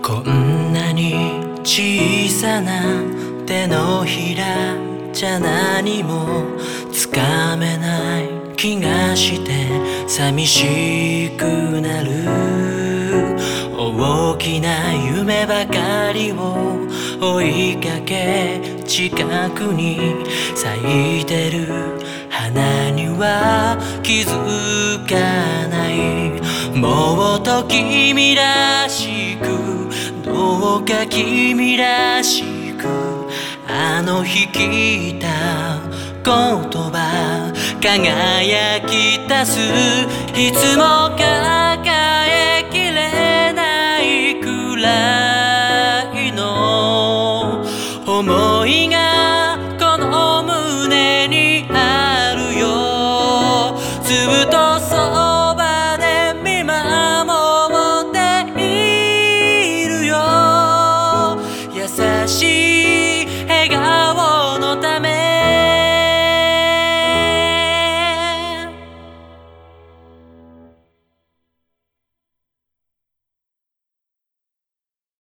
こんなに小さな手のひらじゃ何もつかめない気がして寂しくなる。大きな夢ばかりを追いかけ、近くに咲いてる花には気づかない。もっと君らしく、どうか君らしく、あの日聞いた言葉輝き出す。いつも